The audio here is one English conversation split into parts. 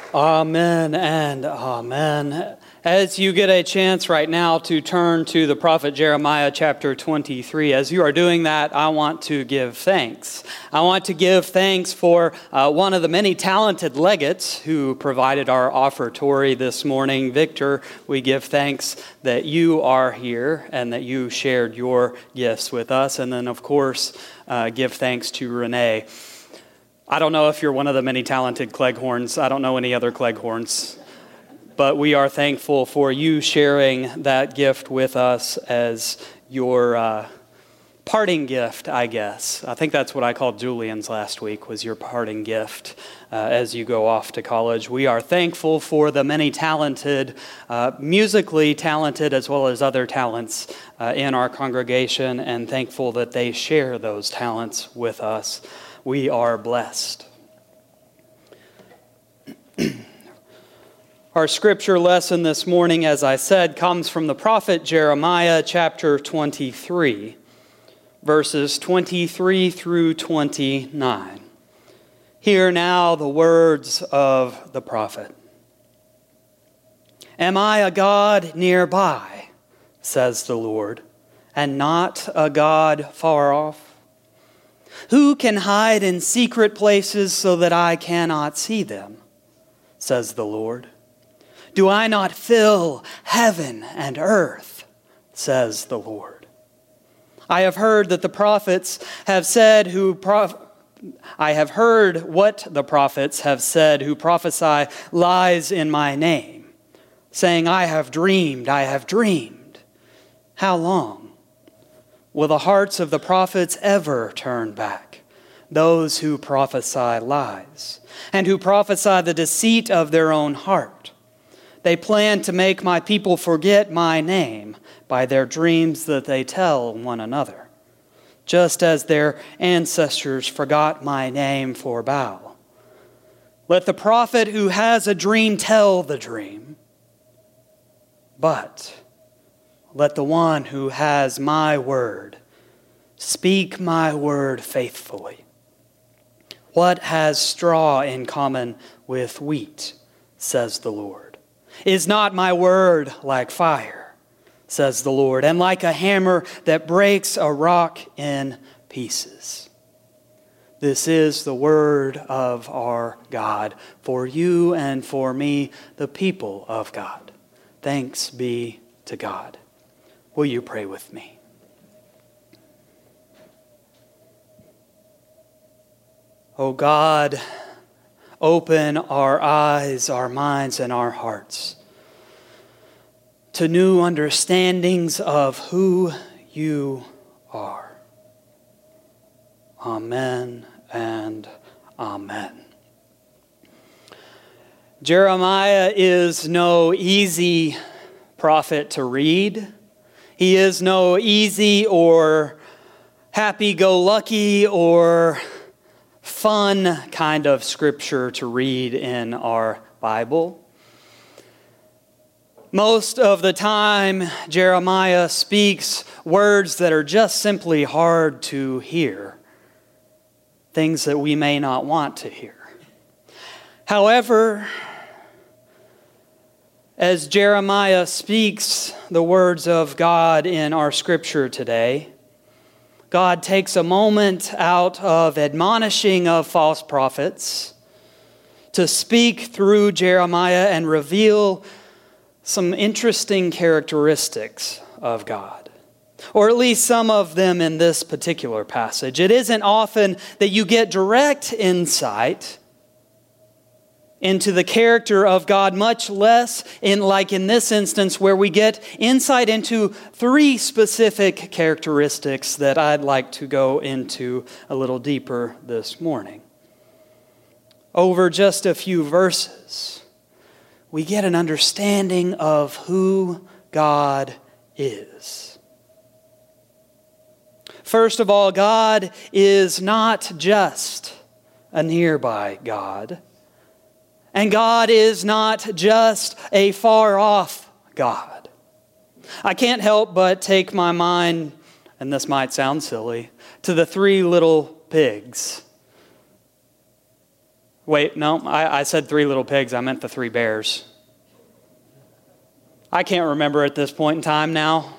Amen and amen. As you get a chance right now to turn to the prophet Jeremiah chapter 23, as you are doing that, I want to give thanks. I want to give thanks for one of the many talented legates who provided our offertory this morning. Victor, we give thanks that you are here and that you shared your gifts with us. And then, of course, give thanks to Renee. I don't know if you're one of the many talented Cleghorns. I don't know any other Cleghorns. But we are thankful for you sharing that gift with us as your parting gift, I guess. I think that's what I called Julian's last week, was your parting gift as you go off to college. We are thankful for the many talented, musically talented as well as other talents in our congregation, and thankful that they share those talents with us. We are blessed. Our scripture lesson this morning, as I said, comes from the prophet Jeremiah chapter 23, verses 23 through 29. Hear now the words of the prophet. Am I a God nearby, says the Lord, and not a God far off? Who can hide in secret places so that I cannot see them, says the Lord? Do I not fill heaven and earth, says the Lord? I have heard that the prophets have said I have heard what the prophets have said who prophesy lies in my name, saying, I have dreamed, I have dreamed. How long? Will the hearts of the prophets ever turn back? Those who prophesy lies, and who prophesy the deceit of their own heart. They plan to make my people forget my name by their dreams that they tell one another, just as their ancestors forgot my name for Baal. Let the prophet who has a dream tell the dream, but let the one who has my word speak my word faithfully. What has straw in common with wheat, says the Lord? Is not my word like fire, says the Lord, and like a hammer that breaks a rock in pieces? This is the word of our God for you and for me, the people of God. Thanks be to God. Will you pray with me? O God, open our eyes, our minds, and our hearts to new understandings of who you are. Amen and amen. Jeremiah is no easy prophet to read. He is no easy or happy-go-lucky or fun kind of scripture to read in our Bible. Most of the time, Jeremiah speaks words that are just simply hard to hear, things that we may not want to hear. However, as Jeremiah speaks the words of God in our scripture today, God takes a moment out of admonishing of false prophets to speak through Jeremiah and reveal some interesting characteristics of God, or at least some of them in this particular passage. It isn't often that you get direct insight into the character of God, much less in this instance where we get insight into three specific characteristics that I'd like to go into a little deeper this morning. Over just a few verses, we get an understanding of who God is. First of all, God is not just a nearby God. And God is not just a far-off God. I can't help but take my mind, and this might sound silly, to the three little pigs. Wait, no, I said 3 little pigs. I meant the 3 bears. I can't remember at this point in time now.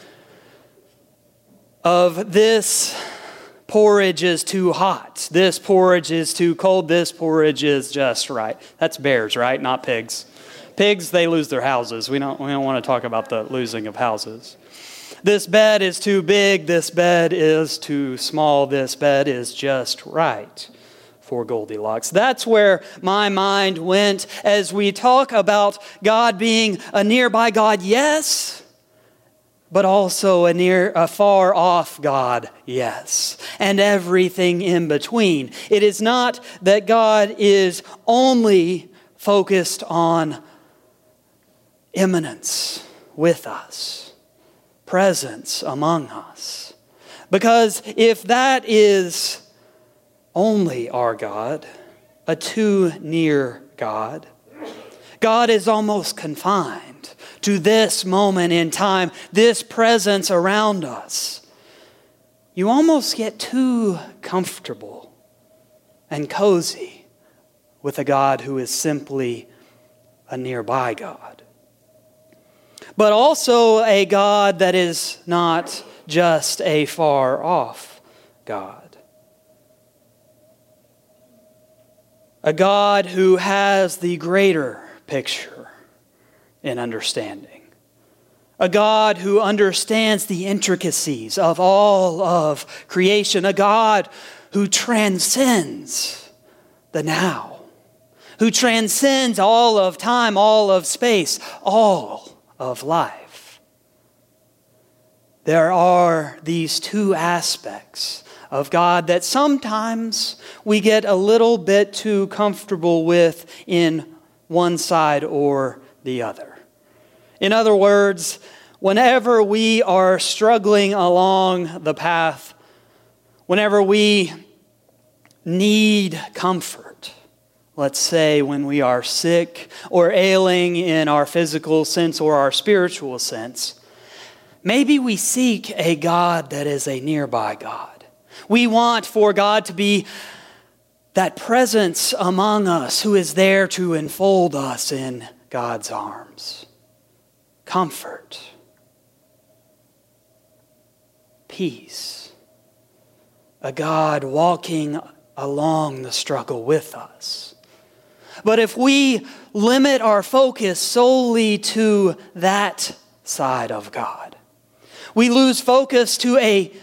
Of this porridge is too hot. This porridge is too cold. This porridge is just right. That's bears, right? Not pigs. Pigs, they lose their houses. We don't want to talk about the losing of houses. This bed is too big. This bed is too small. This bed is just right for Goldilocks. That's where my mind went as we talk about God being a nearby God, yes, but also a far off God, yes, and everything in between. It is not that God is only focused on immanence with us, presence among us. Because if that is only our God, a too near God, God is almost confined to this moment in time, this presence around us. You almost get too comfortable and cozy with a God who is simply a nearby God. But also a God that is not just a far off God. A God who has the greater picture in understanding. A God who understands the intricacies of all of creation. A God who transcends the now. Who transcends all of time, all of space, all of life. There are these 2 aspects of God that sometimes we get a little bit too comfortable with in one side or the other. In other words, whenever we are struggling along the path, whenever we need comfort, let's say when we are sick or ailing in our physical sense or our spiritual sense, maybe we seek a God that is a nearby God. We want for God to be that presence among us who is there to enfold us in God's arms. Comfort. Peace. A God walking along the struggle with us. But if we limit our focus solely to that side of God, we lose focus from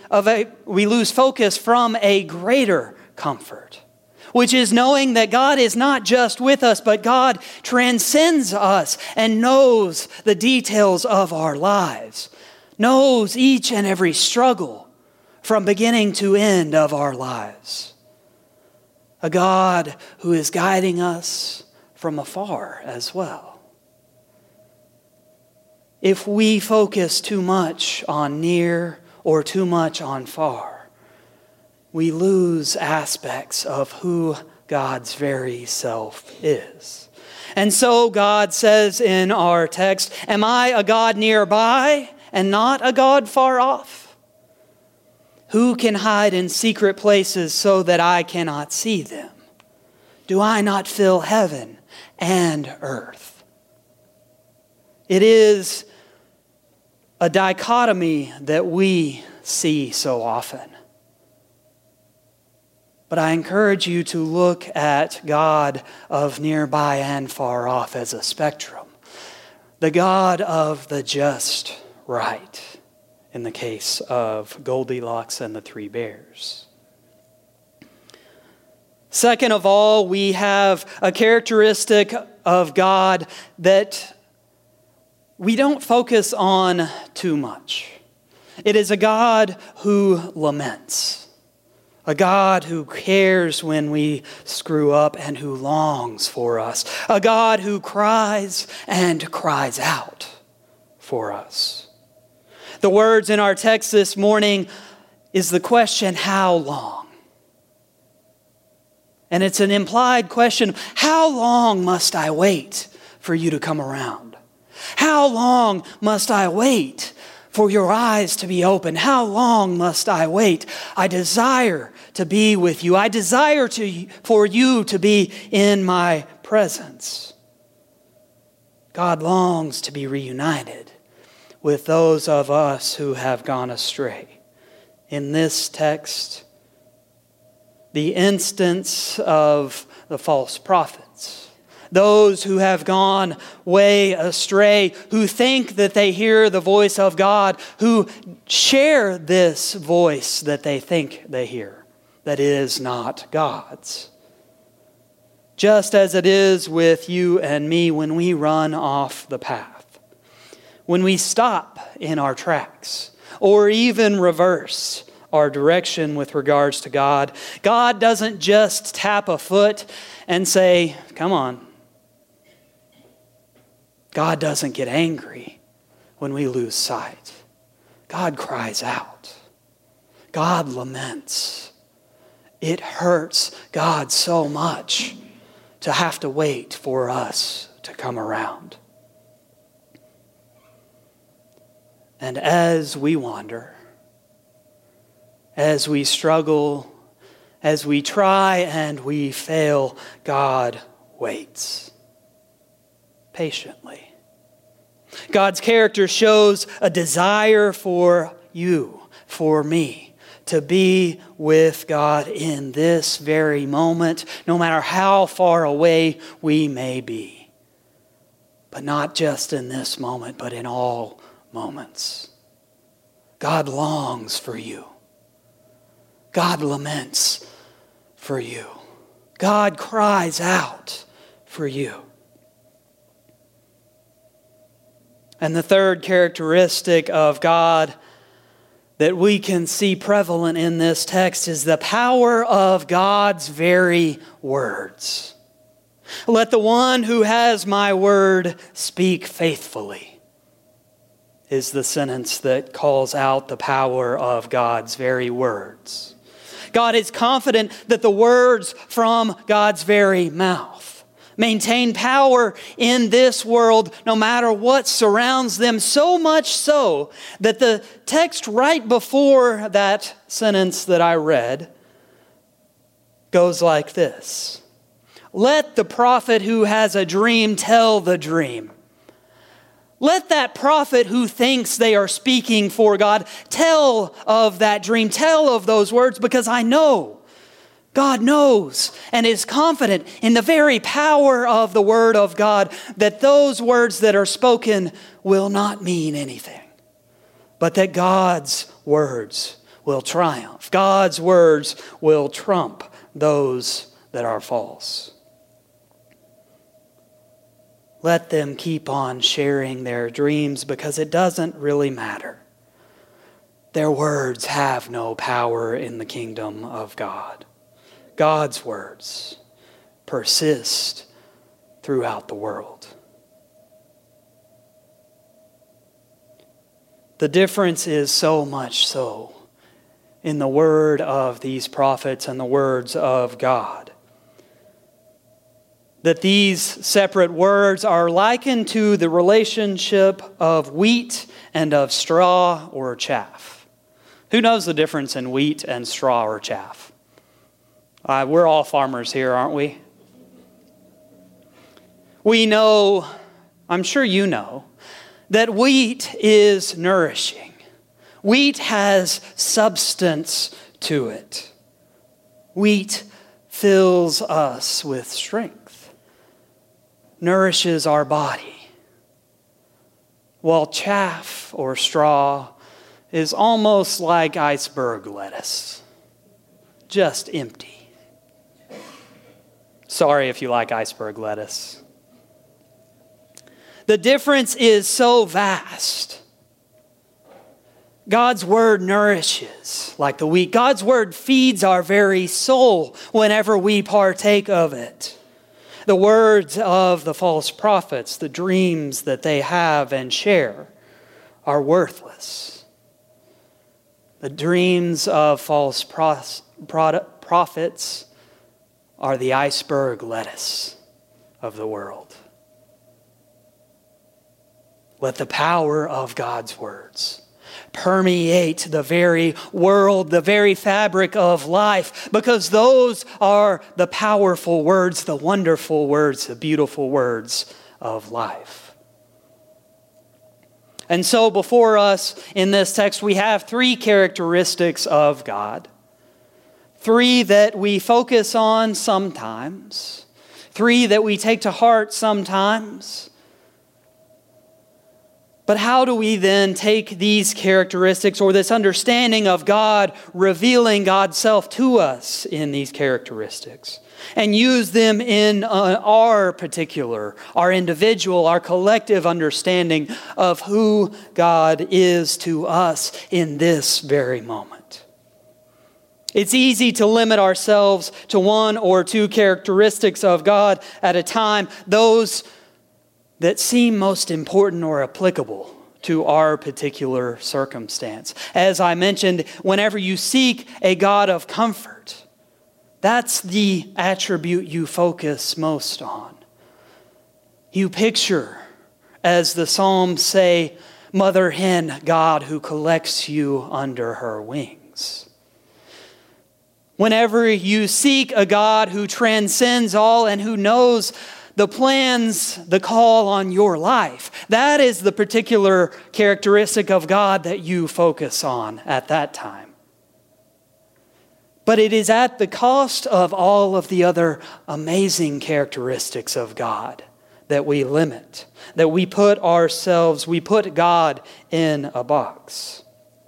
a greater comfort, which is knowing that God is not just with us, but God transcends us and knows the details of our lives, knows each and every struggle from beginning to end of our lives. A God who is guiding us from afar as well. If we focus too much on near or too much on far, we lose aspects of who God's very self is. And so God says in our text, am I a God nearby and not a God far off? Who can hide in secret places so that I cannot see them? Do I not fill heaven and earth? It is a dichotomy that we see so often. But I encourage you to look at God of nearby and far off as a spectrum. The God of the just right, in the case of Goldilocks and the 3 bears. Second of all, we have a characteristic of God that we don't focus on too much. It is a God who laments. A God who cares when we screw up and who longs for us. A God who cries and cries out for us. The words in our text this morning is the question, how long? And it's an implied question, how long must I wait for you to come around? How long must I wait for your eyes to be open? How long must I wait? I desire to be with you. I desire for you to be in my presence. God longs to be reunited with those of us who have gone astray. In this text, the instance of the false prophets, those who have gone way astray, who think that they hear the voice of God, who share this voice that they think they hear, that is not God's. Just as it is with you and me when we run off the path, when we stop in our tracks, or even reverse our direction with regards to God. God doesn't just tap a foot and say, come on. God doesn't get angry when we lose sight. God cries out. God laments. It hurts God so much to have to wait for us to come around. And as we wander, as we struggle, as we try and we fail, God waits patiently. God's character shows a desire for you, for me, to be with God in this very moment, no matter how far away we may be. But not just in this moment, but in all moments. God longs for you. God laments for you. God cries out for you. And the third characteristic of God that we can see prevalent in this text is the power of God's very words. Let the one who has my word speak faithfully, is the sentence that calls out the power of God's very words. God is confident that the words from God's very mouth maintain power in this world no matter what surrounds them, so much so that the text right before that sentence that I read goes like this. Let the prophet who has a dream tell the dream. Let that prophet who thinks they are speaking for God tell of that dream, tell of those words, because I know, God knows and is confident in the very power of the word of God that those words that are spoken will not mean anything, but that God's words will triumph. God's words will trump those that are false. Let them keep on sharing their dreams because it doesn't really matter. Their words have no power in the kingdom of God. God's words persist throughout the world. The difference is so much so in the word of these prophets and the words of God, that these separate words are likened to the relationship of wheat and of straw or chaff. Who knows the difference in wheat and straw or chaff? We're all farmers here, aren't we? We know, I'm sure you know, that wheat is nourishing. Wheat has substance to it. Wheat fills us with strength, nourishes our body, while chaff or straw is almost like iceberg lettuce, just empty. Sorry if you like iceberg lettuce. The difference is so vast. God's word nourishes like the wheat. God's word feeds our very soul whenever we partake of it. The words of the false prophets, the dreams that they have and share, are worthless. The dreams of false prophets are the iceberg lettuce of the world. Let the power of God's words permeate the very world, the very fabric of life, because those are the powerful words, the wonderful words, the beautiful words of life. And so before us in this text, we have three characteristics of God. Three that we focus on sometimes. Three that we take to heart sometimes. But how do we then take these characteristics or this understanding of God, revealing God's self to us in these characteristics, and use them in our particular, our individual, our collective understanding of who God is to us in this very moment? It's easy to limit ourselves to one or two characteristics of God at a time, those that seem most important or applicable to our particular circumstance. As I mentioned, whenever you seek a God of comfort, that's the attribute you focus most on. You picture, as the Psalms say, Mother Hen, God who collects you under her wings. Whenever you seek a God who transcends all and who knows the plans, the call on your life, that is the particular characteristic of God that you focus on at that time. But it is at the cost of all of the other amazing characteristics of God that we limit, that we put God in a box.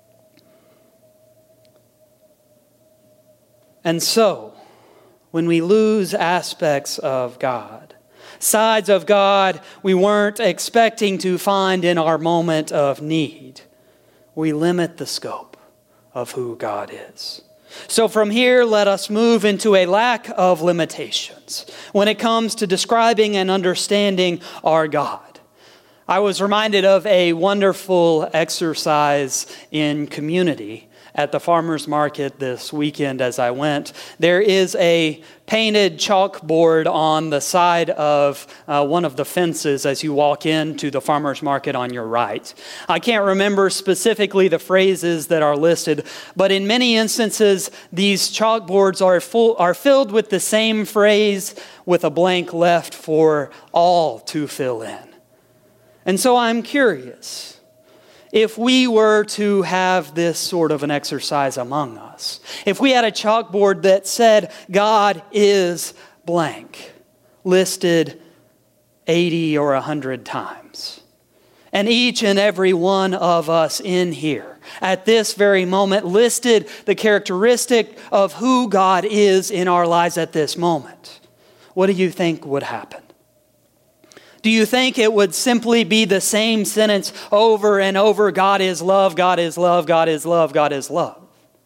And so, when we lose aspects of God, sides of God we weren't expecting to find in our moment of need, we limit the scope of who God is. So from here, let us move into a lack of limitations when it comes to describing and understanding our God. I was reminded of a wonderful exercise in community at the farmer's market this weekend as I went. There is a painted chalkboard on the side of one of the fences as you walk into the farmer's market on your right. I can't remember specifically the phrases that are listed, but in many instances, these chalkboards are filled with the same phrase with a blank left for all to fill in. And so I'm curious, if we were to have this sort of an exercise among us, if we had a chalkboard that said, God is blank, listed 80 or 100 times, and each and every one of us in here at this very moment listed the characteristic of who God is in our lives at this moment, what do you think would happen? Do you think it would simply be the same sentence over and over? God is love, God is love, God is love, God is love.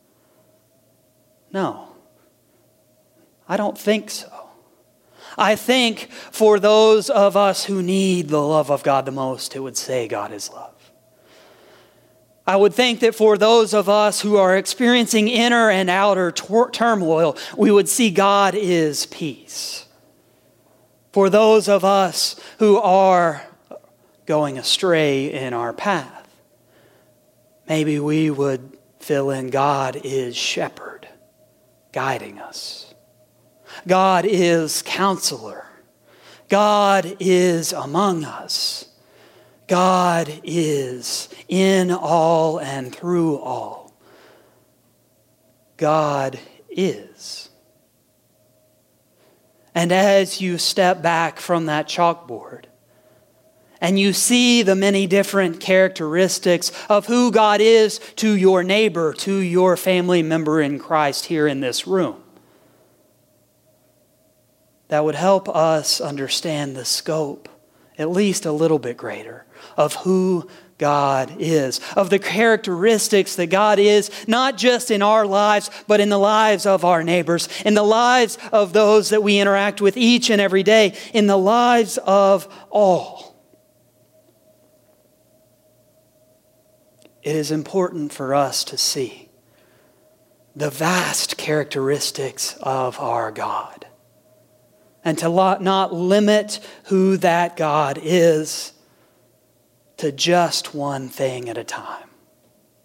No, I don't think so. I think for those of us who need the love of God the most, it would say God is love. I would think that for those of us who are experiencing inner and outer turmoil, we would see God is peace. For those of us who are going astray in our path, maybe we would fill in God is shepherd, guiding us. God is counselor. God is among us. God is in all and through all. God is. And as you step back from that chalkboard and you see the many different characteristics of who God is to your neighbor, to your family member in Christ here in this room, that would help us understand the scope, at least a little bit greater, of who God is, of the characteristics that God is, not just in our lives, but in the lives of our neighbors, in the lives of those that we interact with each and every day, in the lives of all. It is important for us to see the vast characteristics of our God and to not limit who that God is to just one thing at a time.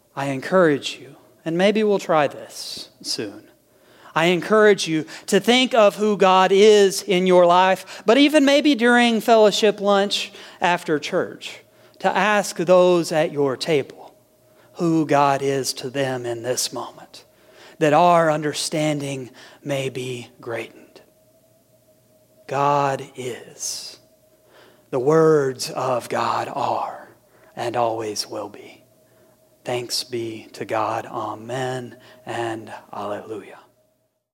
I encourage you, and maybe we'll try this soon. I encourage you to think of who God is in your life, but even maybe during fellowship lunch after church, to ask those at your table who God is to them in this moment, that our understanding may be greatened. God is. The words of God are and always will be. Thanks be to God. Amen and alleluia.